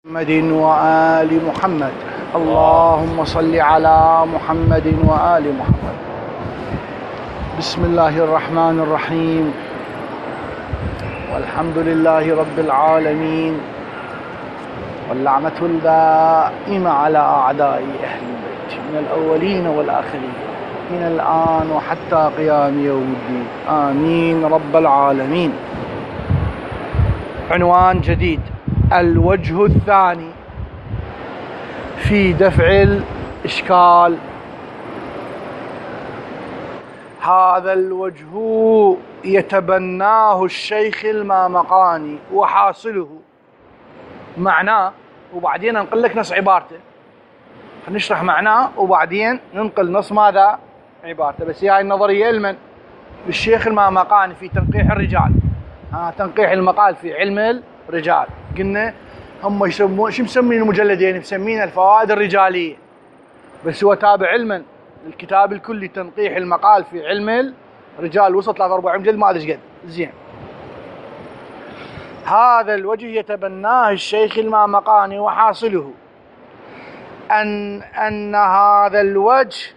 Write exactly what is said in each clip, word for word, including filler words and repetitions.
محمد وآل محمد. اللهم صل على محمد وآل محمد. بسم الله الرحمن الرحيم، والحمد لله رب العالمين، واللعنة الدائمة على أعداء أهل البيت من الأولين والآخرين من الآن وحتى قيام يوم الدين، آمين رب العالمين. عنوان جديد: الوجه الثاني في دفع الإشكال. هذا الوجه يتبناه الشيخ المامقاني وحاصله معناه، وبعدين ننقل لك نص عبارته. نشرح معناه وبعدين ننقل نص ماذا عبارته. بس هاي النظرية لمن؟ للشيخ المامقاني في تنقيح الرجال. ها تنقيح المقال في علم الرجال. قلنا هم يسمون شو مسمين المجلدين؟ مسمين الفوائد الرجالية، بس هو تابع علما الكتاب الكلي تنقيح المقال في علم الرجال، وصل ثلاثة أربعة مجلد ما أدري قد. زين، هذا الوجه يتبناه الشيخ المامقاني وحاصله أن أن هذا الوجه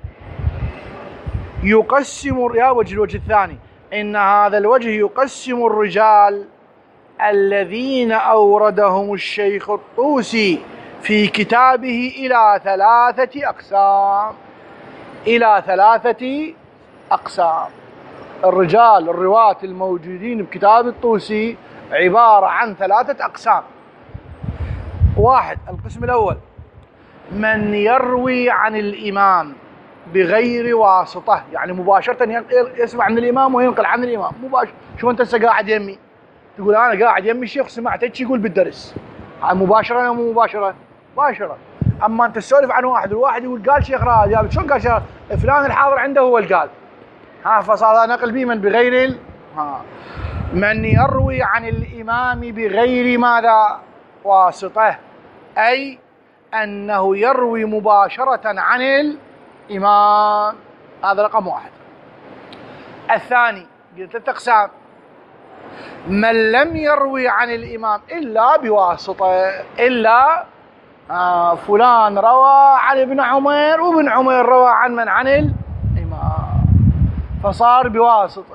يقسم يا وجه الوجه الثاني إن هذا الوجه يقسم الرجال الذين أوردهم الشيخ الطوسي في كتابه إلى ثلاثة أقسام. إلى ثلاثة أقسام. الرجال الرواة الموجودين بكتاب الطوسي عبارة عن ثلاثة أقسام. واحد، القسم الأول من يروي عن الإمام بغير واسطة، يعني مباشرة يسمع عن الإمام وينقل عن الإمام مباشرة. شو أنت هسه قاعد يمي تقول أنا قاعد يمي الشيخ سمعت ايش يقول بالدرس، مباشرة أو مو مباشرة؟ مباشرة. أما أنت تسولف عن واحد والواحد يقول قال شيخ راد، شلون قال شيخ فلان الحاضر عنده هو اللي قال، ها فصار نقل به من بغير ال... ها من يروي عن الإمام بغير ماذا واسطة، أي أنه يروي مباشرة عن الإمام. هذا رقم واحد. الثاني ثلاث أقسام: من لم يروي عن الإمام إلا بواسطة، إلا آه فلان روى عن ابن عمير وابن عمير روى عن من؟ عن الإمام، فصار بواسطة.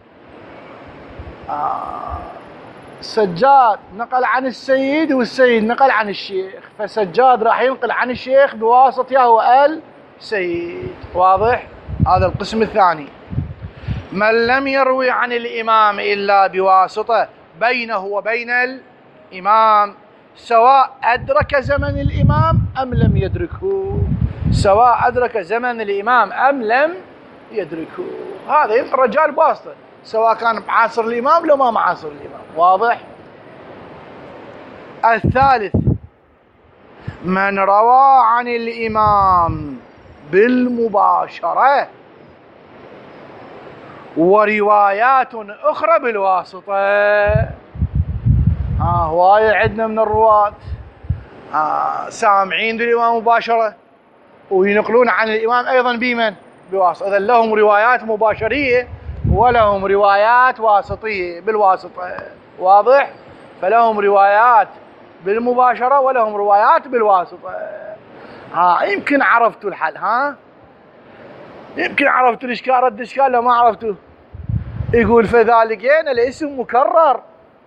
آه سجاد نقل عن السيد والسيد نقل عن الشيخ، فسجاد راح ينقل عن الشيخ بواسطة هو السيد. واضح؟ هذا القسم الثاني. من لم يروي عن الإمام إلا بواسطة بينه وبين الإمام، سواء أدرك زمن الإمام أم لم يدركه، سواء أدرك زمن الإمام أم لم يدركه. هذا ينقل رجال بواسطة سواء كان معاصر الإمام لو ما معاصر الإمام. واضح؟ الثالث من روى عن الإمام بالمباشرة وروايات أخرى بالواسطة. ها هواية عندنا من الرواة ها سامعين الإمام مباشرة وينقلون عن الإمام أيضا بمن؟ بواسطة. إذن لهم روايات مباشرية ولهم روايات واسطية بالواسطة. واضح؟ فلهم روايات بالمباشرة ولهم روايات بالواسطة. ها يمكن عرفتوا الحل، ها يمكن عرفتوا الإشكال. رد الإشكال لو ما عرفتوا. يقول فذلك يعني الاسم مكرر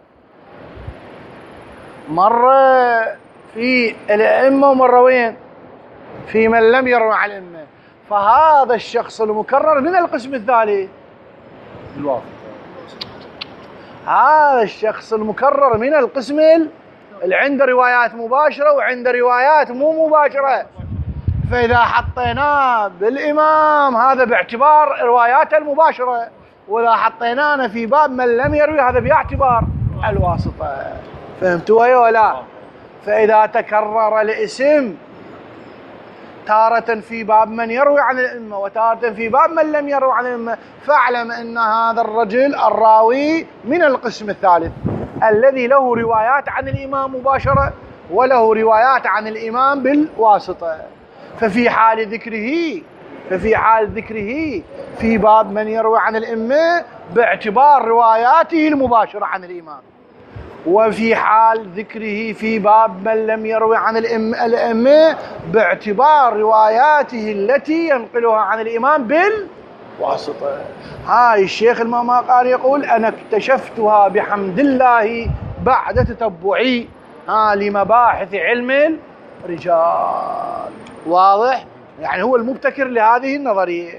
مرة في الأئمة ومرة وين؟ في من لم يروي عن الأئمة. فهذا الشخص المكرر من القسم الثالث الواسطة. هذا الشخص المكرر من القسم اللي عنده روايات مباشرة وعنده روايات مو مباشرة. فإذا حطيناه بالإمام هذا باعتبار رواياته المباشرة، وإذا حطيناه في باب من لم يروي هذا باعتبار الواسطة. فهمتوا ولا لا؟ فإذا تكرر الاسم تارة في باب من يروي عن الأئمة وتارة في باب من لم يروي عن الأئمة، فاعلم أن هذا الرجل الراوي من القسم الثالث الذي له روايات عن الإمام مباشرة وله روايات عن الإمام بالواسطة. ففي حال ذكره ففي حال ذكره في باب من يروي عن الأئمة باعتبار رواياته المباشرة عن الإمام، وفي حال ذكره في باب من لم يروي عن الأئمة باعتبار رواياته التي ينقلها عن الإمام بالواسطة. هاي الشيخ المامقاني يقول أنا اكتشفتها بحمد الله بعد تتبعي ها لمباحث علم الرجال. واضح؟ يعني هو المبتكر لهذه النظرية.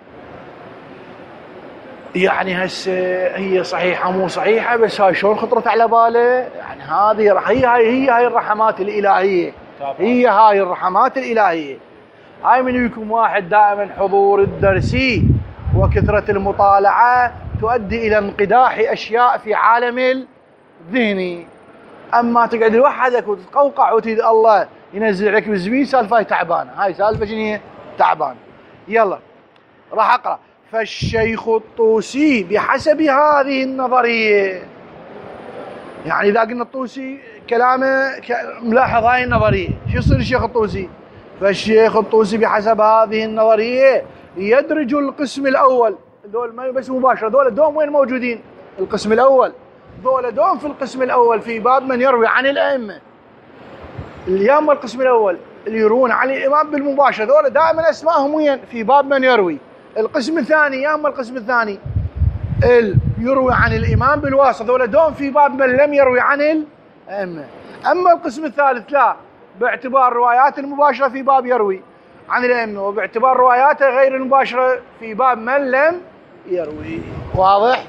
يعني هسه هي صحيحة مو صحيحة، بس هاي شلون خطرت على باله؟ يعني هذه هي هاي هي هاي الرحمات الإلهية، هي هاي الرحمات الإلهية. هاي من يكون واحد دائما حضور الدرسي وكثرة المطالعة تؤدي إلى انقداح أشياء في عالم الذهني. أما تقعد لوحدك وتتقوقع وتريد الله ينزل عليك بالزبيب، سالفة هاي تعبانة، هاي سالفة شنو تعبانة. يلا راح أقرأ. فالشيخ الطوسي بحسب هذه النظرية، يعني إذا قلنا الطوسي كلامه ملاحظ هاي النظرية، شو يصير الشيخ الطوسي؟ فالشيخ الطوسي بحسب هذه النظرية يدرج القسم الأول، دول ما بس مباشرة، دول دوم وين موجودين؟ القسم الأول، دول دوم في القسم الأول في باب من يروي عن الأئمة. اليوم القسم الأول اللي يروون عن الإمام بالمباشرة، دول دائما أسمائهم وين؟ في باب من يروي. القسم الثاني، يا اما القسم الثاني يروي عن الامام بالواسطه، ذولا دوم في باب من لم يروي عن الائمه. اما القسم الثالث لا، باعتبار روايات المباشره في باب يروي عن الائمه، وباعتبار رواياته غير المباشره في باب من لم يروي. واضح؟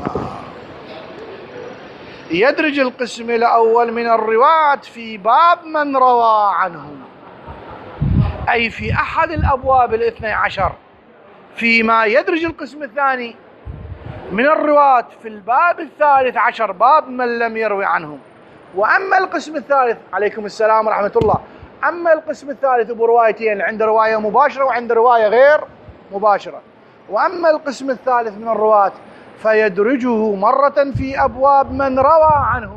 يدرج القسم الاول من الرواة في باب من روى عنه، اي في احد الابواب الاثني عشر، فيما يدرج القسم الثاني من الرواة في الباب الثالث عشر باب من لم يروي عنهم. وأما القسم الثالث، عليكم السلام ورحمة الله، أما القسم الثالث بروايتين، عند رواية مباشرة وعند رواية غير مباشرة. وأما القسم الثالث من الرواة فيدرجه مرة في أبواب من روى عنه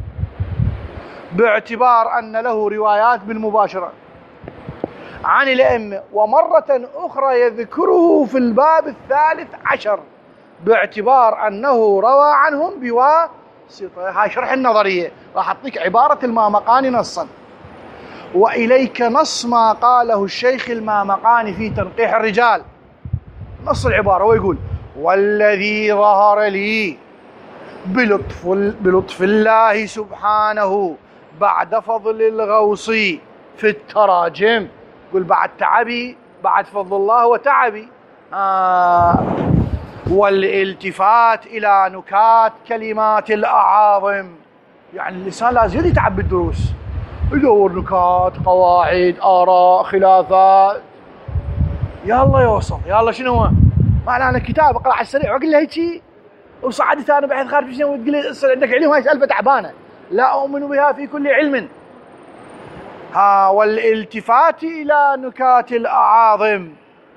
باعتبار أن له روايات بالمباشرة عن الأئمة، ومرة أخرى يذكره في الباب الثالث عشر باعتبار أنه روى عنهم بواسطة. هاي شرح النظرية، راح أعطيك عبارة المامقاني نصا. وإليك نص ما قاله الشيخ المامقاني في تنقيح الرجال، نص العبارة، ويقول: والذي ظهر لي بلطف, بلطف الله سبحانه بعد فضل الغوص في التراجم، يقول بعد تعبي، بعد فضل الله وتعبي، آه والالتفات إلى نكات كلمات الأعاظم. يعني اللسان لازم يتعب بالدروس، يدور نكات، قواعد، آراء، خلافات، يلا يوصل. يلا شنو هو؟ معنى أنا كتاب أقرأ على السريع وأقول له هيك وصعدت أنا بحث خارج شنو، وتقول لي عندك علم، هاي سالفة تعبانة، لا أؤمن بها في كل علم. ها والالتفات إلى نكات الأعاظم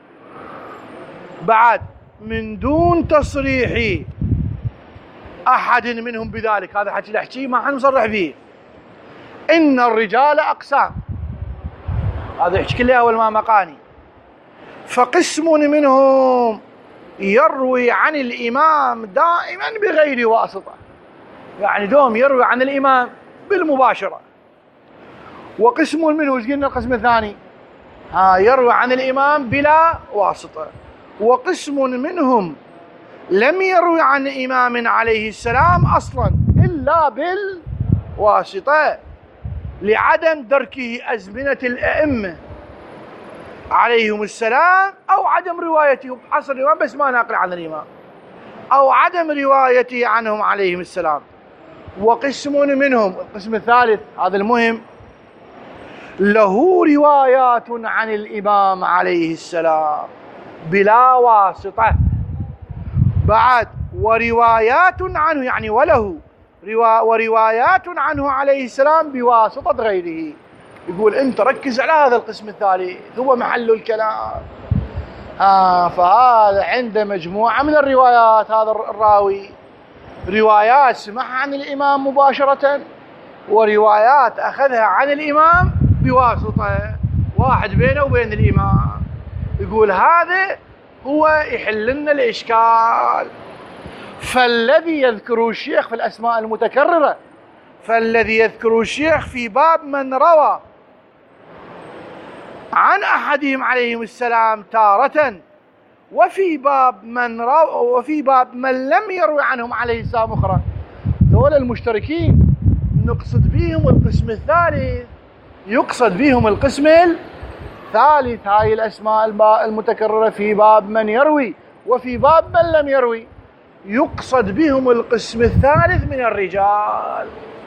بعد من دون تصريح أحد منهم بذلك. هذا حكي لحكي ما حنصرح فيه. إن الرجال أقسام، هذا يحكي لي أول ما مقاني. فقسم منهم يروي عن الإمام دائما بغير واسطة، يعني دوم يروي عن الإمام بالمباشرة. وقسم منه، ايش قلنا القسم الثاني؟ ها يروي عن الإمام بلا واسطة. وقسم منهم لم يروي عن إمام عليه السلام أصلا إلا بالواسطة، لعدم دركه أزمنة الأئمة عليهم السلام، أو عدم روايتهم، حصر الإمام بس ما ناقل عن الإمام، أو عدم روايته عنهم عليهم السلام. وقسم منهم، القسم الثالث هذا المهم، له روايات عن الإمام عليه السلام بلا واسطة بعد، وروايات عنه، يعني وله روا وروايات عنه عليه السلام بواسطة غيره. يقول أنت ركز على هذا القسم الثالث، هو محل الكلام. آه فهذا عنده مجموعة من الروايات، هذا الراوي روايات سمعها عن الإمام مباشرة، وروايات أخذها عن الإمام بواسطة، واحد بينه وبين الإمام. يقول هذا هو يحل لنا الإشكال. فالذي يذكره الشيخ في الأسماء المتكررة فالذي يذكره الشيخ في باب من روى عن أحدهم عليهم السلام تارة، وفي باب من روى وفي باب من لم يروي عنهم عليه السلام أخرى. دول المشتركين نقصد بهم القسم الثالث، يقصد بهم القسم الثالث. هاي الأسماء المتكررة في باب من يروي وفي باب من لم يروي يقصد بهم القسم الثالث من الرجال.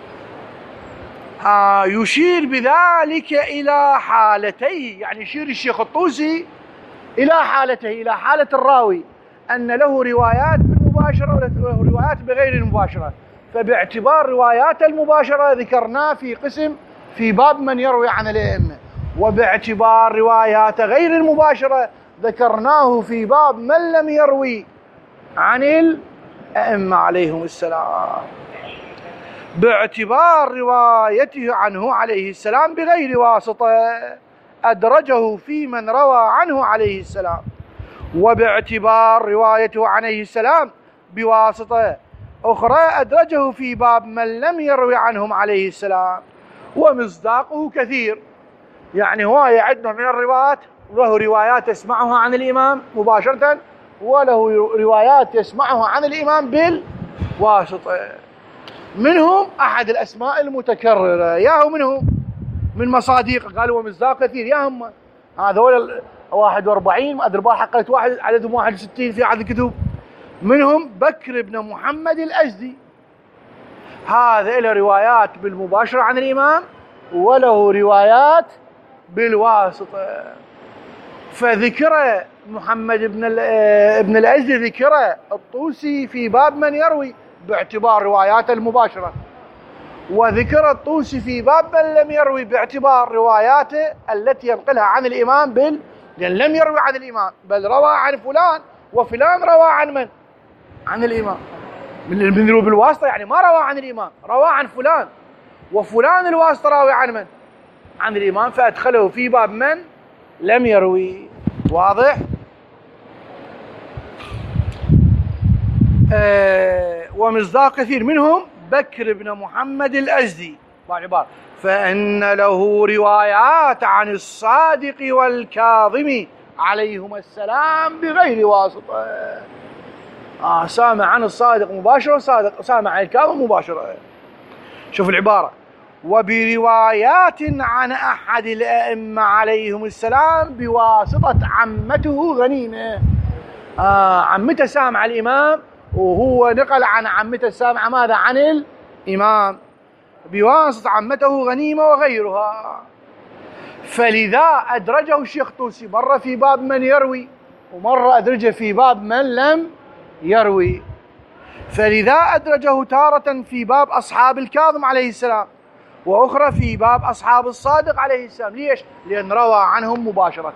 آه يشير بذلك إلى حالتيه، يعني يشير الشيخ الطوسي إلى حالته، إلى حالة الراوي، أن له روايات بالمباشرة وله روايات بغير المباشرة. فباعتبار روايات المباشرة ذكرناه في قسم في باب من يروي عن الأئمة، وباعتبار روايات غير المباشرة ذكرناه في باب من لم يروي عن الأئمة عليهم السلام، باعتبار روايته عنه عليه السلام بغير واسطة أدرجه في من روى عنه عليه السلام، وباعتبار روايته عليه السلام بواسطة أخرى أدرجه في باب من لم يروي عنهم عليه السلام. ومصداقه كثير، يعني هواية عندنا من الروايات، له روايات يسمعها عن الإمام مباشرة، وله روايات يسمعها عن الإمام بالواسطة. منهم أحد الأسماء المتكررة، ياهو منهم من مصاديق قالوا ومصداق كثير، يا هم هذول واحد وأربعين ما أدري حققت واحد عددهم واحد وستين في عدد الكتب. منهم بكر بن محمد الأزدي، هذا له روايات بالمباشرة عن الإمام وله روايات بالواسطة. فذكر محمد بن ابن الأزدي ذكر الطوسي في باب من يروي باعتبار رواياته المباشرة، وذكر الطوسي في باب من لم يروي باعتبار رواياته التي ينقلها عن الإمام بال لأن لم يروي عن الإمام بل روى عن فلان، وفلان روى عن من؟ عن الإمام. من يروي بالواسطة يعني ما روى عن الإمام، روى عن فلان، وفلان الواسطة راوي عن من؟ عن الإمام، فأدخله في باب من لم يروي. واضح؟ آه ومصداق كثير منهم بكر بن محمد الأزدي بعبارة فإن له روايات عن الصادق والكاظم عليهما السلام بغير واسطة. آه سامع عن الصادق مباشرة، صادق سامع عن الكاظم مباشرة. شوف العبارة وبروايات عن أحد الأئمة عليهم السلام بواسطة عمته غنيمة. آه عمته سامع الإمام وهو نقل عن عمته السامعة ماذا؟ عن الإمام بواسطة عمته غنيمة وغيرها. فلذا أدرجه الشيخ طوسي مرة في باب من يروي ومرة أدرجه في باب من لم يروي. فلذا أدرجه تارة في باب أصحاب الكاظم عليه السلام، وأخرى في باب أصحاب الصادق عليه السلام. ليش؟ لأن روى عنهم مباشرة.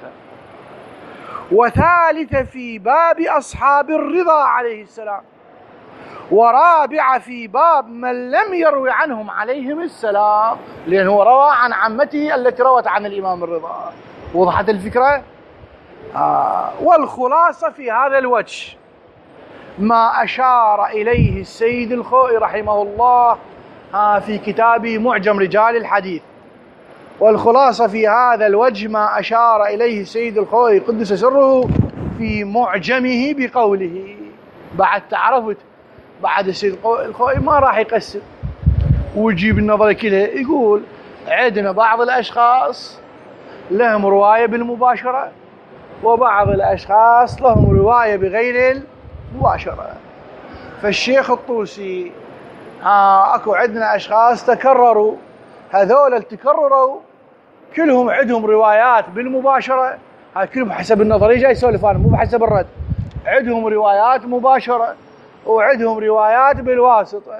وثالثة في باب أصحاب الرضا عليه السلام، ورابعة في باب من لم يروي عنهم عليهم السلام، لأنه روى عن عمته التي روت عن الإمام الرضا. وضحت الفكرة؟ آه والخلاصة في هذا الوجه ما أشار إليه السيد الخوئي رحمه الله آه في كتابه معجم رجال الحديث. والخلاصة في هذا الوجه ما أشار إليه السيد الخوئي قدس سره في معجمه بقوله. بعد تعرفت بعد السيد الخوئي ما راح يقسم ويجيب النظرة كلها، يقول عندنا بعض الأشخاص لهم رواية بالمباشرة وبعض الأشخاص لهم رواية بغير المباشرة. فالشيخ الطوسي آه أكو عندنا أشخاص تكرروا، هذول اللي تكرروا كلهم عندهم روايات بالمباشرة، هاي كلهم حسب النظرية جاي يسولف أنا مو بحسب الرد، عندهم روايات مباشرة وعندهم روايات بالواسطة.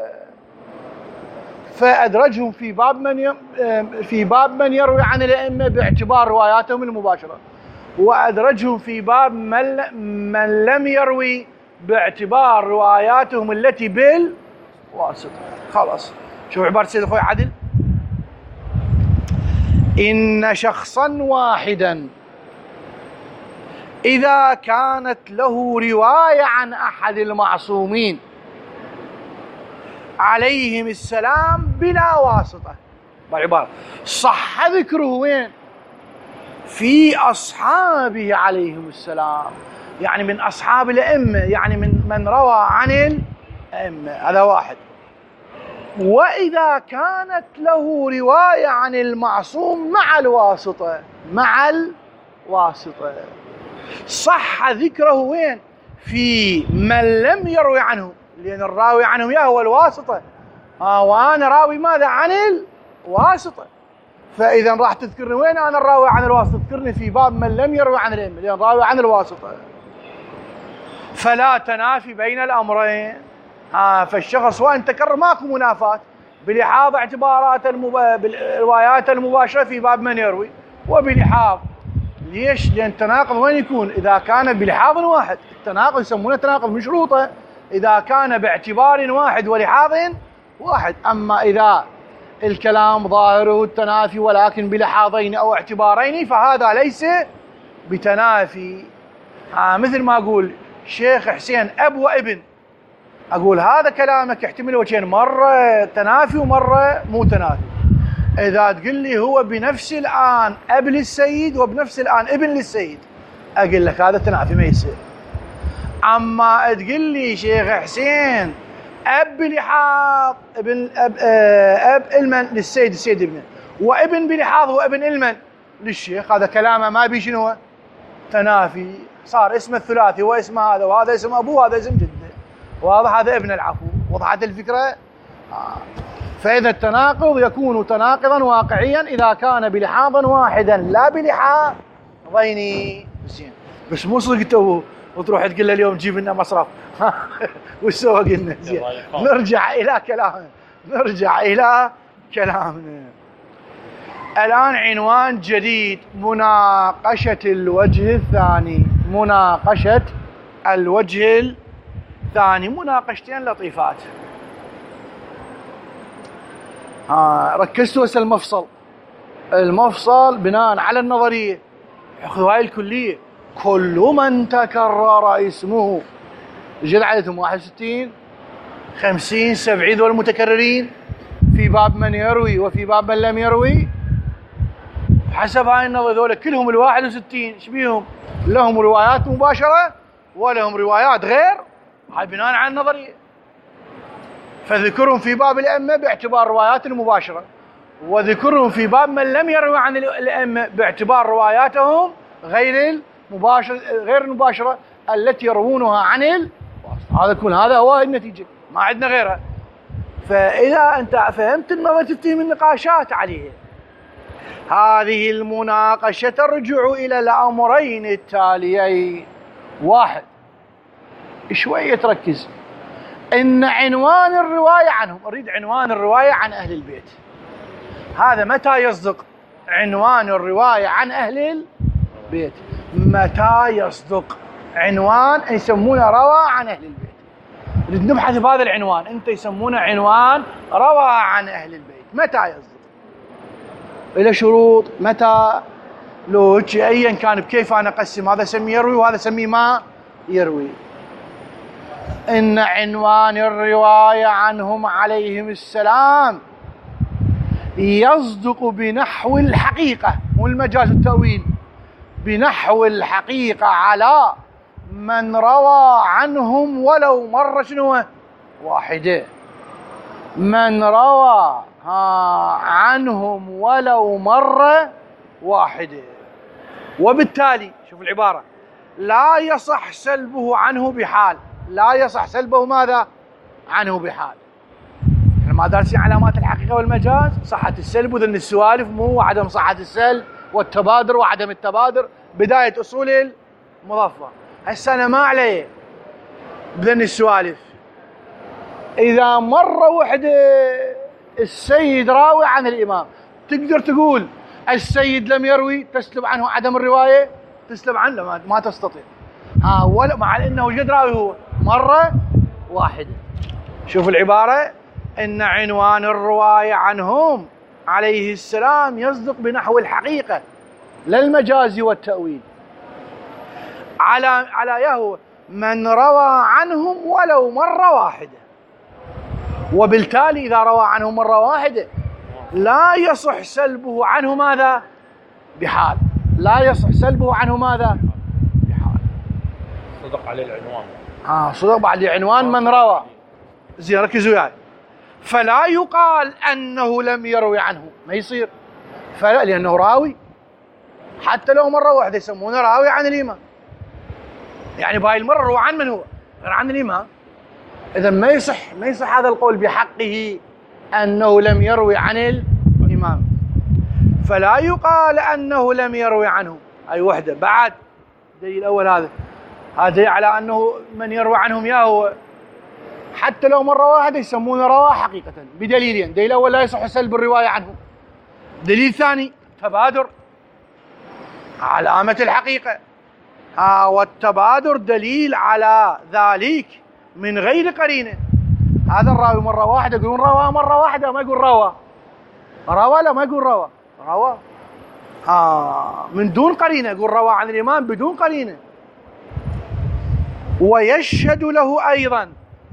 فأدرجهم في باب من ي... في باب من يروي عن الأئمة باعتبار رواياتهم المباشرة، وأدرجهم في باب من, ل... من لم يروي باعتبار رواياتهم التي بالواسطة. خلاص شوف عبارة السيد الخوئي عدل: إن شخصا واحدا إذا كانت له رواية عن أحد المعصومين عليهم السلام بلا واسطة. بالعبارة صح ذكره وين؟ في أصحابه عليهم السلام، يعني من أصحاب الأئمة، يعني من من روى عن الأئمة، هذا واحد. وإذا كانت له رواية عن المعصوم مع الواسطة، مع الواسطة صح ذكره وين؟ في من لم يروي عنه، لأن الراوي عنه يا هو الواسطة. آه وأنا راوي ماذا؟ عن الواسطة. فإذا راح تذكرني وين أنا الراوي عن الواسطة؟ تذكرني في باب من لم يروي عن الأئمة، لأن راوي عن الواسطة. فلا تنافي بين الأمرين. آه فالشخص وإن تكرر ماكو منافاة بلحاظ اعتبارات المب... بالروايات المباشرة في باب من يروي، وبلحاظ ليش؟ لأن التناقض وين يكون؟ إذا كان بلحاظ واحد، التناقض يسمونه تناقض مشروطة إذا كان باعتبار واحد ولحاظ واحد. أما إذا الكلام ظاهره التنافي ولكن بلحاظين أو اعتبارين فهذا ليس بتنافي. آه مثل ما أقول شيخ حسين أب وابن، أقول هذا كلامك يحتمل وجهين، مرة تنافي ومرة مو تنافي. إذا تقول لي هو بنفس الآن أب للسيد وبنفس الآن ابن للسيد، أقول لك هذا تنافي ما يصير. أما تقول لي شيخ حسين أب بلحاظ ابن أب, أب المن للسيد السيد ابنه، وابن بلحاظ وابن المن للشيخ، هذا كلامه ما بي شنو تنافي، صار اسم الثلاثي واسم هذا، وهذا اسم أبوه وهذا اسم جده، واضح؟ هذا ابن العفو. وضحت الفكرة؟ آه. فإذا التناقض يكون تناقضا واقعيا إذا كان بلحاظ واحدا لا بلحاظين. زين، بس مو صدق وتروح تقول له اليوم جيب لنا مصرف وش سوى قلنا؟ زين، نرجع إلى كلامنا نرجع إلى كلامنا الآن. عنوان جديد، مناقشة الوجه الثاني. مناقشة الوجه الثاني، مناقشتين لطيفات. آه ركزتوا هسه المفصل. المفصل بناء على النظرية، خذوا هاي الكلية، كل من تكرر اسمه، جد عددهم واحد وستين خمسين سبعين ذول المتكررين في باب من يروي وفي باب من لم يروي. حسب هاي النظرية ذول كلهم الواحد وستين ايش بيهم؟ لهم روايات مباشرة ولهم روايات غير، هاي بناء على النظرية. فذكرهم في باب الأئمة باعتبار روايات المباشرة، وذكرهم في باب من لم يروي عن الأئمة باعتبار رواياتهم غير المباشرة غير المباشرة التي يروونها عن الواسطة. هذا يكون هذا هو النتيجة، ما عندنا غيرها. فإذا أنت فهمت النظرية تفتهم النقاشات عليه. هذه المناقشة ترجع إلى الأمرين التاليين. واحد، شوية تركز، إن عنوان الرواية عنهم، أريد عنوان الرواية عن أهل البيت، هذا متى يصدق؟ عنوان الرواية عن أهل البيت متى يصدق؟ عنوان يسمونه روى عن أهل البيت. نريد نبحث بهذا العنوان، أنت يسمونه عنوان روى عن أهل البيت، متى يصدق؟ إلى شروط، متى، لو أيا كان بكيف أنا أقسم، هذا سمي يروي وهذا سمي ما يروي. إن عنوان الرواية عنهم عليهم السلام يصدق بنحو الحقيقة، مو المجاز التأويل، بنحو الحقيقة على من روى عنهم ولو مرة شنو واحدة. من روى عنهم ولو مرة واحدة، وبالتالي شوف العبارة، لا يصح سلبه عنه بحال. لا يصح سلبه ماذا؟ عنه بحال. احنا ما دارسين علامات الحقيقة والمجاز، صحة السلب وذن السوالف، مو عدم صحة السلب والتبادر وعدم التبادر، بداية أصول المضافة. هسه أنا ما علي بذن السوالف. إذا مرة وحدة السيد راوي عن الإمام، تقدر تقول السيد لم يروي تسلب عنه عدم الرواية؟ تسلب عنه ما تستطيع. ها ولا مع انه جد راوي هو مرة واحدة. شوف العبارة، ان عنوان الرواية عنهم عليه السلام يصدق بنحو الحقيقة لا المجاز والتأويل، على على يهو من روى عنهم ولو مرة واحدة. وبالتالي إذا روى عنه مرة واحدة لا يصح سلبه عنه ماذا؟ بحال. لا يصح سلبه عنه ماذا؟ بحال. صدق عليه العنوان. آه صدق بعد عنوان من روى. زين ركزوا وياي. فلا يقال أنه لم يروي عنه، ما يصير. فلا، لأنه راوي حتى لو مرة واحدة يسمونه راوي عن الإمام. يعني بهاي المرة روى عن من هو؟ غير عن الإمام. إذا ما يصح ما يصح هذا القول بحقه أنه لم يروي عن الإمام. فلا يقال أنه لم يروي عنه. أي وحدة. بعد دليل الأول هذا هذا على أنه من يروي عنهم يا هو حتى لو مرة واحدة يسمونه رواه حقيقة بدليلين. دليل الأول لا يصح سلب الرواية عنه. دليل ثاني تبادر علامة الحقيقة. ها والتبادر دليل على ذلك من غير قرينة. هذا الراوي مرة واحدة يقولون رواه مرة واحدة، ما يقول روى روى لا ما يقول روى روى ها من دون قرينة، يقول روى عن الإمام بدون قرينة. ويشهد له أيضا.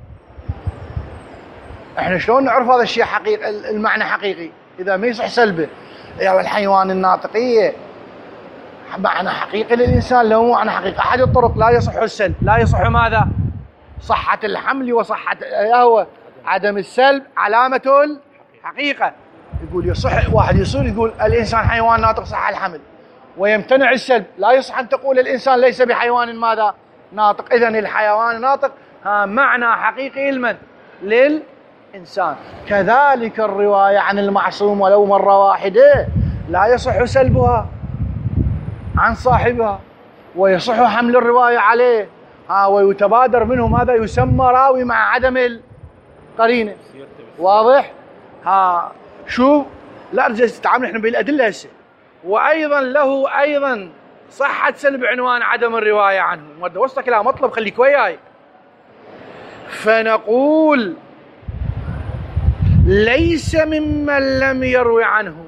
احنا شلون نعرف هذا الشيء حقيقي المعنى حقيقي إذا ما يصح سلبه؟ يا الحيوان الناطقية معنى حقيقي للإنسان له معنى حقيقي. أحد الطرق لا يصح السلب. لا يصح ماذا؟ صحة الحمل وصحة هو عدم السلب علامة الحقيقة. يقول يصح واحد يصير يقول الإنسان حيوان ناطق صح الحمل ويمتنع السلب. لا يصح أن تقول الإنسان ليس بحيوان ماذا؟ ناطق. إذن الحيوان ناطق ها معنى حقيقي لمن؟ للإنسان. كذلك الرواية عن المعصوم ولو مرة واحدة لا يصح سلبها عن صاحبها ويصح حمل الرواية عليه ها ويتبادر منه ماذا؟ يسمى راوي مع عدم القرينة. واضح؟ ها شوف لا ارجع تتعامل احنا بالأدلة هسه. وأيضا له أيضا صحة سلب عنوان عدم الرواية عنه. مودة وصلك إلى مطلب خليك وياي. فنقول ليس ممن لم يروي عنه.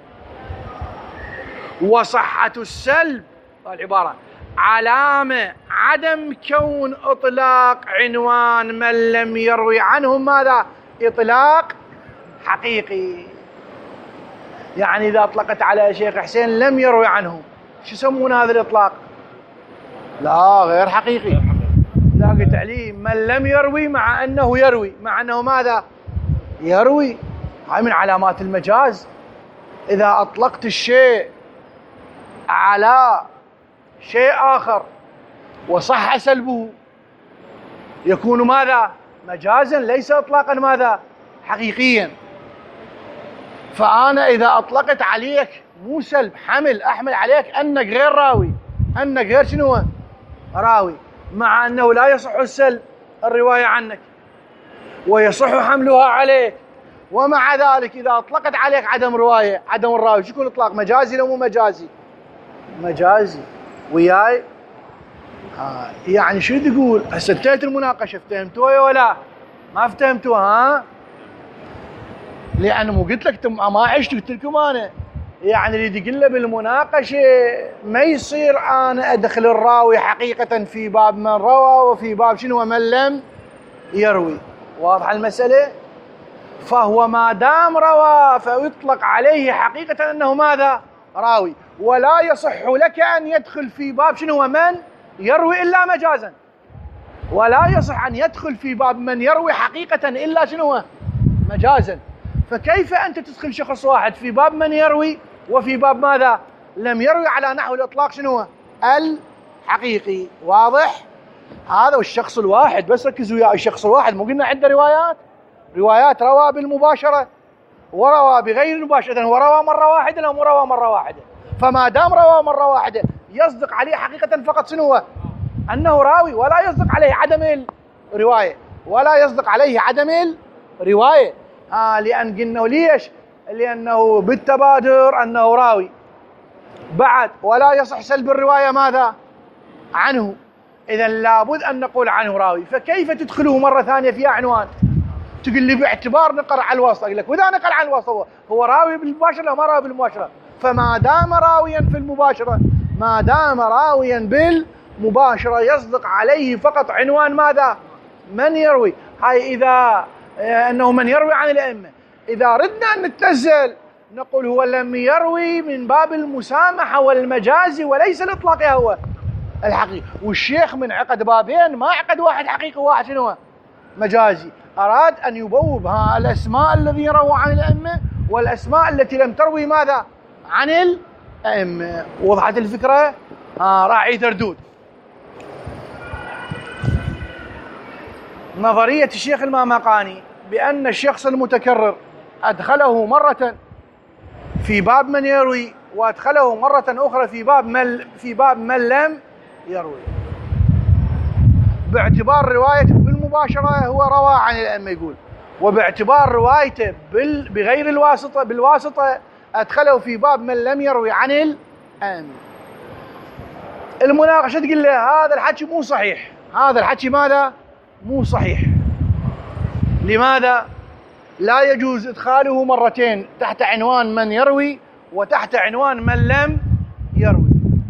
وصحة السلب العبارة علامة عدم كون إطلاق عنوان من لم يروي عنه ماذا؟ إطلاق حقيقي. يعني إذا أطلقت على شيخ حسين لم يروي عنه شو يسمون هذا الإطلاق؟ لا غير حقيقي. إذا قلت عليه من لم يروي مع أنه يروي، مع أنه ماذا؟ يروي. هاي من علامات المجاز. إذا أطلقت الشيء على شيء آخر وصح سلبه يكون ماذا؟ مجازا ليس إطلاقا ماذا؟ حقيقيا. فأنا إذا أطلقت عليك مو سلب حمل أحمل عليك أنك غير راوي، أنك غير شنو؟ راوي، مع أنه لا يصح السلب الرواية عنك ويصح حملها عليك. ومع ذلك إذا أطلقت عليك عدم رواية عدم الراوي شو يكون إطلاق؟ مجازي لو مو مجازي؟ مجازي. وياي؟ آه يعني شو تقول؟ هسه انتهت المناقشة. افتهمتوها ولا ما افتهمتوها؟ ها؟ لأن مو قلت لك ما عشت قلت لكم أنا يعني اللي تقول له بالمناقشة ما يصير أنا أدخل الراوي حقيقة في باب من روى وفي باب شنو من لم يروي. واضحة المسألة؟ فهو ما دام روى فيطلق عليه حقيقة أنه ماذا؟ راوي. ولا يصح لك أن يدخل في باب شنو من يروي إلا مجازا. ولا يصح أن يدخل في باب من يروي حقيقة إلا شنو مجازا. فكيف أنت تدخل شخص واحد في باب من يروي وفي باب ماذا؟ لم يروي على نحو الإطلاق شنو الحقيقي. واضح؟ هذا والشخص الواحد بس ركزوا وياه. الشخص الواحد مو قلنا عنده روايات روايات روى بالمباشرة وروى بغير المباشرة. إذن هو روى مرة واحدة لا مو روى مرة واحدة. فما دام روى مرة واحدة يصدق عليه حقيقة فقط شنو أنه راوي، ولا يصدق عليه عدم الرواية ولا يصدق عليه عدم الرواية. آه لأن قلنا ليش؟ لأنه بالتبادر أنه راوي. بعد ولا يصح سلب الرواية ماذا؟ عنه. إذا لابد أن نقول عنه راوي. فكيف تدخله مرة ثانية فيها عنوان؟ تقول لي باعتبار نقر على الواسطة. أقول لك وإذا نقل على الواسطة هو راوي بالمباشرة أو ما راوي بالمباشرة؟ فما دام راويا في المباشرة ما دام راويا بالمباشرة يصدق عليه فقط عنوان ماذا؟ من يروي. هاي إذا أنه من يروي عن الأئمة. إذا ردنا أن نتنزل نقول هو لم يروي من باب المسامحة والمجاز وليس الإطلاق هو الحقيقي. والشيخ من عقد بابين، ما عقد واحد حقيقي وواحد شنو مجازي. أراد أن يبوب ها الأسماء الذين رووا عن الأئمة والأسماء التي لم تروي ماذا عن الأئمة. وضحت الفكرة؟ ها راعي تردود. نظرية الشيخ المامقاني بأن الشخص المتكرر أدخله مرة في باب من يروي وأدخله مرة أخرى في باب من في باب من لم يروي، باعتبار روايته بالمباشرة هو روى عن الأئمة يقول، وباعتبار روايته بغير الواسطة بالواسطة أدخله في باب من لم يروي عن الأئمة. المناقشة تقول له هذا الحكي مو صحيح، هذا الحكي ماذا؟ مو صحيح. لماذا؟ لا يجوز إدخاله مرتين تحت عنوان من يروي وتحت عنوان من لم يروي.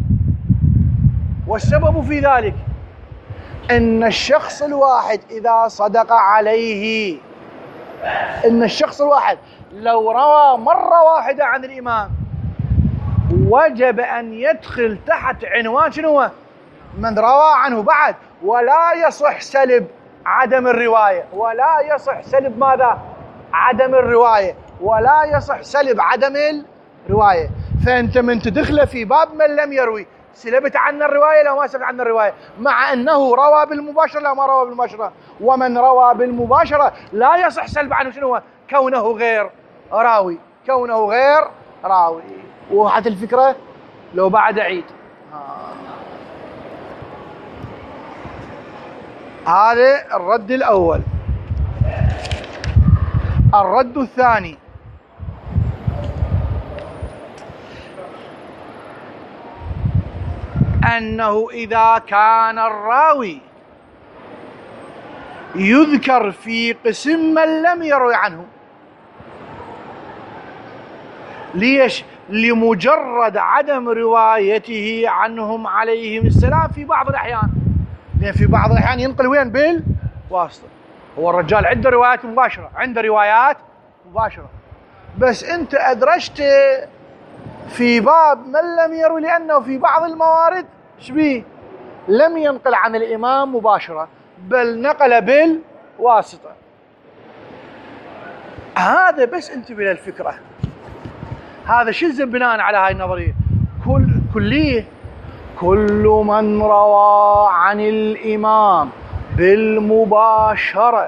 والسبب في ذلك أن الشخص الواحد إذا صدق عليه، أن الشخص الواحد لو روى مرة واحدة عن الإمام وجب أن يدخل تحت عنوان شنو؟ من روى عنه بعد، ولا يصح سلب عدم الرواية، ولا يصح سلب ماذا؟ عدم الرواية، ولا يصح سلب عدم الرواية. فأنت من تدخله في باب من لم يروي سلبت عنا الرواية لو ما سلبت عنا الرواية، مع أنه روى بالمباشرة لا ما روى بالمباشرة. ومن روى بالمباشرة لا يصح سلب عنه شنو؟ كونه غير راوي، كونه غير راوي. وضحت الفكرة؟ لو بعد عيد. هذا الرد الأول. الرد الثاني أنه إذا كان الراوي يذكر في قسم من لم يروي عنه، ليش؟ لمجرد عدم روايته عنهم عليهم السلام في بعض الأحيان، لأن في بعض الأحيان ينقل وين؟ بالواسطة. هو الرجال عنده روايات مباشرة، عنده روايات مباشرة، بس أنت أدرجت في باب من لم يروي لأنه في بعض الموارد شبيه لم ينقل عن الإمام مباشرة بل نقل بالواسطة. هذا بس انتبه للفكرة. هذا شو الزم بناء على هاي النظرية؟ كل كلية كل من روى عن الإمام بالمباشرة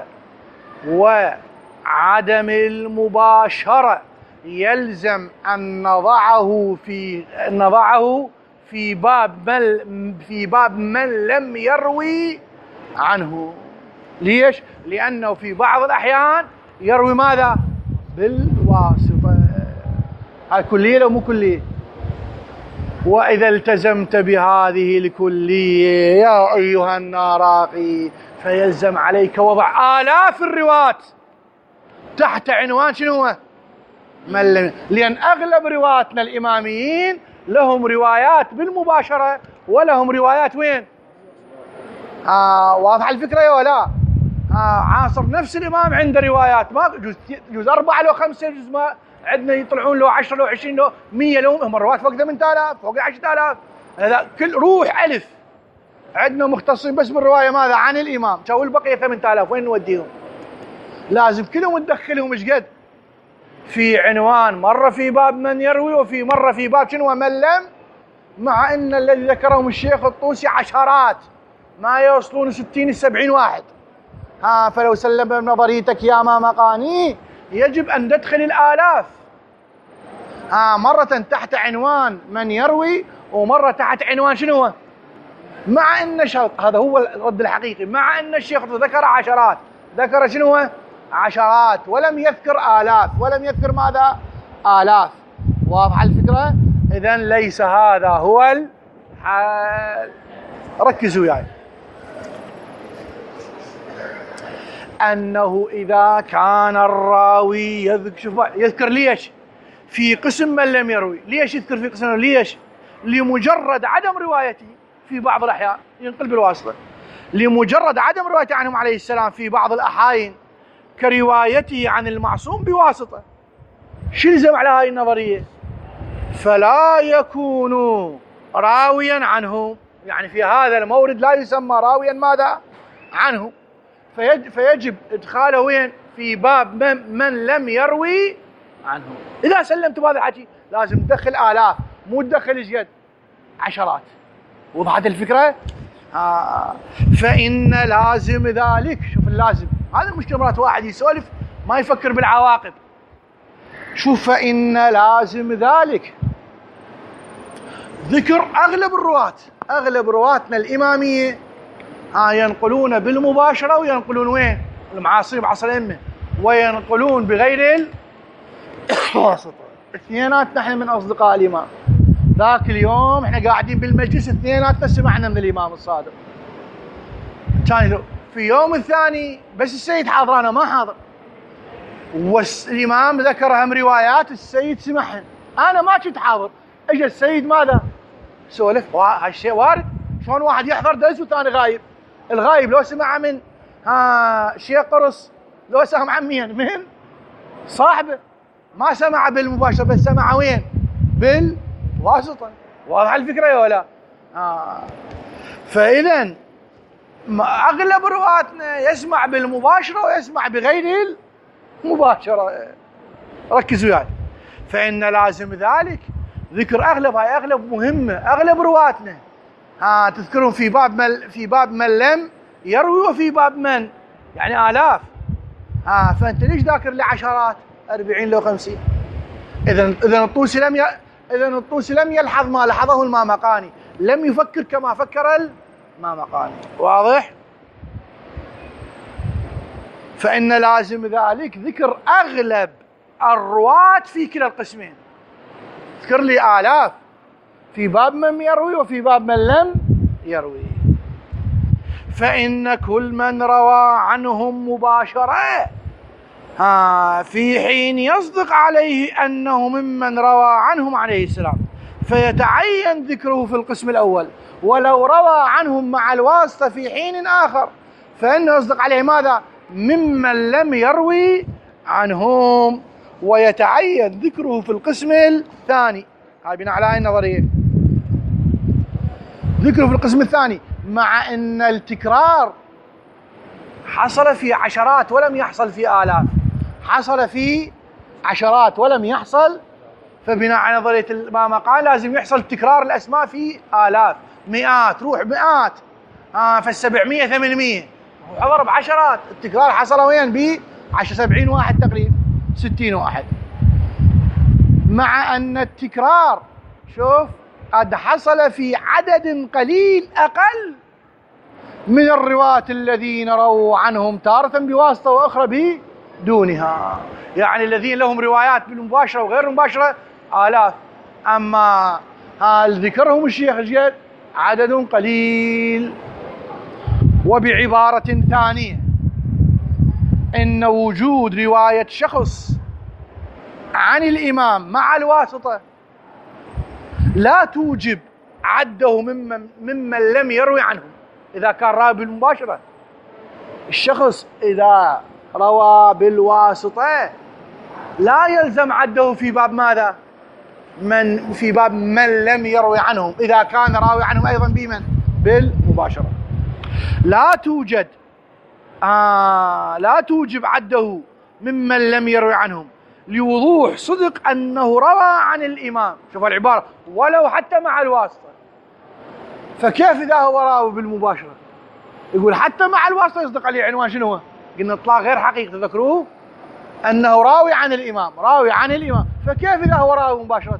وعدم المباشرة يلزم أن نضعه في نضعه في باب من في باب من لم يروي عنه. ليش؟ لأنه في بعض الأحيان يروي ماذا؟ بالواسطة. هاي كلية لو مو كلية؟ وإذا التزمت بهذه الكلية يا أيها الناراقي فيلزم عليك وضع آلاف الرواة تحت عنوان شنو؟ من لم. لأن أغلب رواتنا الإماميين لهم روايات بالمباشرة ولهم روايات وين؟ آه واضح الفكرة يا ولا؟ آه عاصر نفس الإمام عنده روايات ما جوز جوز أربعة لو خمسة، جوز ما عندنا يطلعون له عشرة لو عشرين لو مية لو هم الروايات فوق ثمانية آلاف فوق عشرة آلاف. هذا كل روح ألف. عندنا مختصين بس بالرواية ماذا؟ عن الإمام. شو البقية ثمانية آلاف وين نوديهم؟ لازم كلهم ندخلهم ايش قد؟ في عنوان مرة في باب من يروي وفي مرة في باب شنو؟ من لم. مع ان الذي ذكرهم الشيخ الطوسي عشرات ما يوصلون ستين سبعين واحد. ها فلو سلم بنظريتك يا مامقاني يجب ان ندخل الالاف. ها مرة تحت عنوان من يروي ومرة تحت عنوان شنو؟ مع ان شرط هذا هو الرد الحقيقي، مع ان الشيخ ذكر عشرات، ذكر شنو؟ عشرات ولم يذكر آلاف، ولم يذكر ماذا؟ آلاف. واضح الفكرة؟ إذن ليس هذا هو الحال. ركزوا وياي. يعني. أنه إذا كان الراوي يذكر, شوف يذكر ليش؟ في قسم من لم يروي. ليش يذكر في قسم؟ ليش؟ لمجرد عدم روايته في بعض الأحيان ينقل بالواسطة. لمجرد عدم روايته عنهم عليه السلام في بعض الأحايين كروايته عن المعصوم بواسطة. شو يلزم على هاي النظرية؟ فلا يكون راويا عنه، يعني في هذا المورد لا يسمى راويا ماذا؟ عنه، فيجب إدخاله وين؟ في باب من, من لم يروي عنه. إذا سلمت بهذا الحكي لازم تدخل آلاف، مو تدخل جد عشرات. وضحت الفكرة؟ آه. فإن لازم ذلك، شوف اللازم، هذا المشكلة مرات واحد يسولف ما يفكر بالعواقب. شوف، فإن لازم ذلك ذكر أغلب الرواة، أغلب رواتنا الإمامية ها ينقلون بالمباشرة وينقلون وين؟ المعاصرين بعصر الأئمة، وينقلون بغير الواسطة. اثنيناتنا احنا من أصدقاء الإمام. ذاك اليوم احنا قاعدين بالمجلس اثنيناتنا سمعنا من الإمام الصادق. كان في يوم الثاني بس السيد حاضر، أنا ما حاضر، والإمام ذكر هم روايات السيد سمعهن، أنا ما كنت حاضر. اجى السيد ماذا؟ سولف. هالشيء وارد. شلون واحد يحضر درس وثاني غايب؟ الغايب لو سمع من ها شيخ قرص لو سمع مين؟ من صاحبه، ما سمع بالمباشرة بس سمع وين؟ بالواسطة. واضح الفكرة يا ولا؟ آه. فإذا أغلب رواتنا يسمع بالمباشرة ويسمع بغير المباشرة. ركزوا يعني. فإن لازم ذلك ذكر أغلب، هاي أغلب مهمة، أغلب رواتنا ها تذكرون في باب من في باب من لم يروي، وفي باب من يعني آلاف. ها فأنت ليش ذاكر لي عشرات؟ أربعين لو خمسين. إذا إذا الطوسي لم ي... إذا الطوسي لم يلحظ ما لحظه المامقاني، لم يفكر كما فكر المامقاني. واضح؟ فإن لازم ذلك ذكر أغلب الرواة في كلا القسمين. اذكر لي آلاف في باب من يروي وفي باب من لم يروي. فإن كل من روى عنهم مباشرة ها في حين يصدق عليه أنه ممن روى عنهم عليه السلام، فيتعين ذكره في القسم الأول. ولو روى عنهم مع الواسطة في حين آخر فإنه يصدق عليه ماذا؟ ممن لم يروي عنهم، ويتعين ذكره في القسم الثاني. هاي بناء على هاي النظرية. ذكره في القسم الثاني مع أن التكرار حصل في عشرات ولم يحصل في آلاف، حصل في عشرات ولم يحصل. فبناء على نظرية المامقان لازم يحصل تكرار الأسماء في آلاف، مئات، روح مئات، آه فالسبعمية ثمانمية حضر بعشرات. التكرار حصل وين؟ ب سبعين واحد تقريبا، ستين واحد. مع أن التكرار شوف قد حصل في عدد قليل أقل من الرواة الذين رووا عنهم تارة بواسطة وأخرى بدونها. يعني الذين لهم روايات بالمباشرة وغير المباشرة آلاف، أما هل ذكرهم الشيخ الجد عدد قليل. وبعبارة ثانية، إن وجود رواية شخص عن الإمام مع الواسطة لا توجب عده ممن, ممن لم يروي عنه. إذا كان راوي بالمباشرة، الشخص إذا روى بالواسطة لا يلزم عده في باب ماذا؟ من في باب من لم يروي عنهم، إذا كان راوي عنهم أيضا بمن؟ بالمباشرة. لا توجد آه لا توجب عده ممن لم يروي عنهم لوضوح صدق أنه روى عن الإمام. شوف العبارة، ولو حتى مع الواسطة. فكيف إذا هو راوي بالمباشرة؟ يقول حتى مع الواسطة يصدق عليه عنوان شنو هو؟ قلنا إطلاق غير حقيقي، تذكروه أنه راوي عن الإمام، راوي عن الإمام. فكيف إذا هو راوي مباشرة؟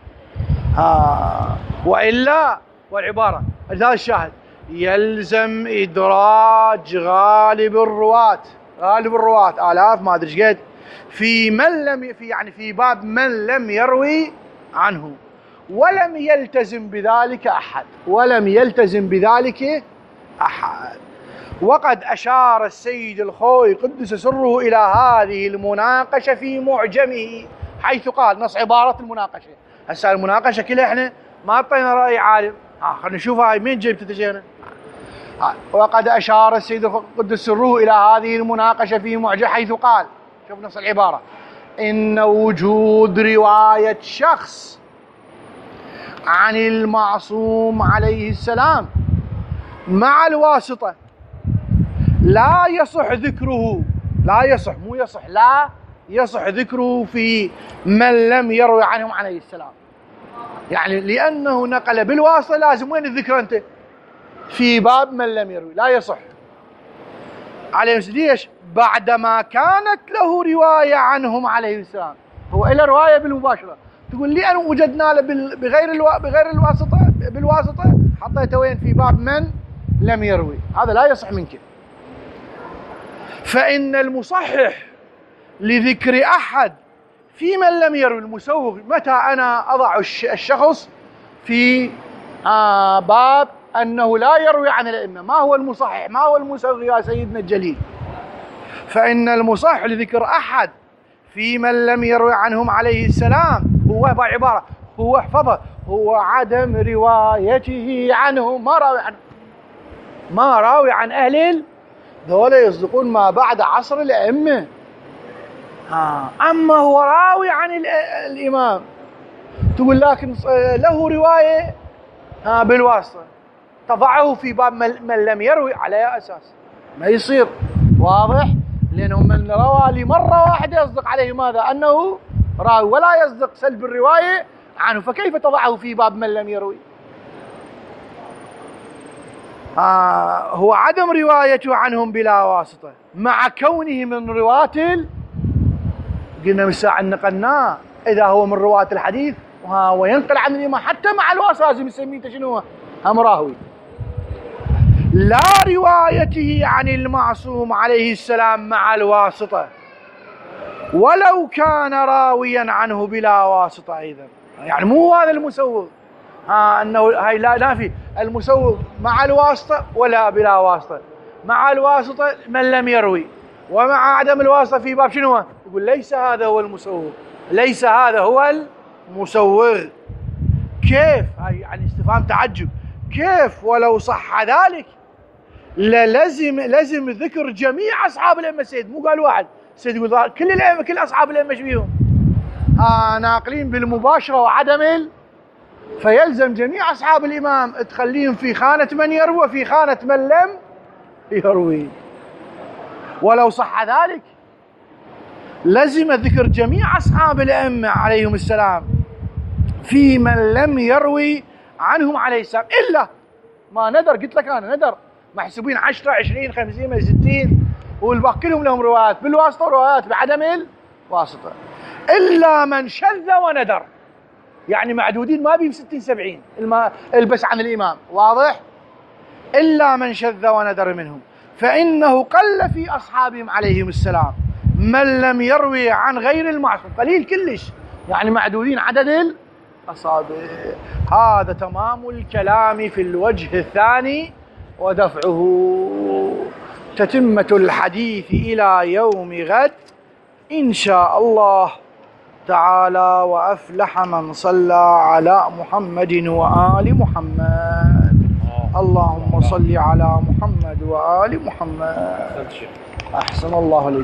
آه وإلا، والعبارة هذا الشاهد، يلزم إدراج غالب الرواة، غالب الرواة آلاف ما أدري قد في من لم في يعني في باب من لم يروي عنه، ولم يلتزم بذلك أحد، ولم يلتزم بذلك أحد. وقد أشار السيد الخوي قدس سره إلى هذه المناقشة في معجمه، حيث قال نص عبارة المناقشة. هسه المناقشة كلها احنا ما اعطينا رأي عالم، آه خلينا نشوف هاي مين جبت تجينا. وقد أشار السيد قدس سره إلى هذه المناقشة في معجم حيث قال، شوف نفس العبارة: إن وجود رواية شخص عن المعصوم عليه السلام مع الواسطة لا يصح ذكره، لا يصح مو يصح لا يصح ذكره في من لم يروي عنهم عليه السلام. يعني لأنه نقل بالواسطة لازم وين الذكر أنت؟ في باب من لم يروي، لا يصح عليه. ليش؟ بعدما كانت له رواية عنهم عليه السلام، هو إلى رواية بالمباشرة، تقول لي أنا وجدنا له بغير الو... بغير الواسطة بالواسطة حطيته وين؟ في باب من لم يروي، هذا لا يصح منك. فإن المصحح لذكر أحد في من لم يروي المسوغ، متى أنا أضع الشخص في آه باب أنه لا يروي عن الأئمة؟ ما هو المصحح؟ ما هو المسوغ يا سيدنا الجليل؟ فإن المصحح لذكر أحد في من لم يروي عنهم عليه السلام هو بعبارة، هو احفظه، هو عدم روايته عنهم، ما راوي عنه، ما راوي عن أهل ذولا يصدقون ما بعد عصر الأئمة. ها أما هو راوي عن الإمام، تقول لكن له رواية ها بالواسطة، تضعه في باب من لم يروي على أساس ما يصير. واضح؟ لأنه من روى لمرة واحدة يصدق عليه ماذا؟ أنه راوي، ولا يصدق سلب الرواية عنه، فكيف تضعه في باب من لم يروي؟ آه هو عدم روايته عنهم بلا واسطة مع كونه من رواة ال... قلنا من ساعة نقلناه، إذا هو من رواة الحديث وينقل عن الإمام حتى مع الواسطة لازم يسميه شنو؟ هم راوي. لا روايته عن المعصوم عليه السلام مع الواسطة ولو كان راويا عنه بلا واسطة أيضا. يعني مو هذا المسوغ، ها انه هاي لا نافي المسوغ مع الواسطة ولا بلا واسطة. مع الواسطة من لم يروي، ومع عدم الواسطة في باب شنو؟ يقول ليس هذا هو المسوغ، ليس هذا هو المسوغ. كيف؟ هاي يعني استفهام تعجب. كيف ولو صح ذلك للزم لازم ذكر جميع اصحاب الائمه السيد، مو قال واحد السيد يقول كل الائمه كل اصحاب الائمه ايش بيهم؟ آه ناقلين بالمباشره وعدم ال... فيلزم جميع اصحاب الامام تخليهم في خانه من يروي وفي خانه من لم يروي. ولو صح ذلك لزم ذكر جميع اصحاب الائمه عليهم السلام في من لم يروي عنهم عليه السلام، الا ما ندر. قلت لك انا ندر محسوبين عشرة عشرين خمسين ستين والباقي كلهم لهم روايات بالواسطه وروايات بعدم الواسطه، الا من شذ وندر، يعني معدودين ما بيهم ستين سبعين البس عن الامام. واضح؟ الا من شذ وندر منهم فانه قل في اصحابهم عليهم السلام من لم يروي عن غير المعصوم، قليل كلش، يعني معدودين عدد الاصابع. هذا تمام الكلام في الوجه الثاني ودفعه. تتمة الحديث إلى يوم غد إن شاء الله تعالى. وأفلح من صلى على محمد وآل محمد. اللهم صل على محمد وآل محمد. أحسن الله عليك.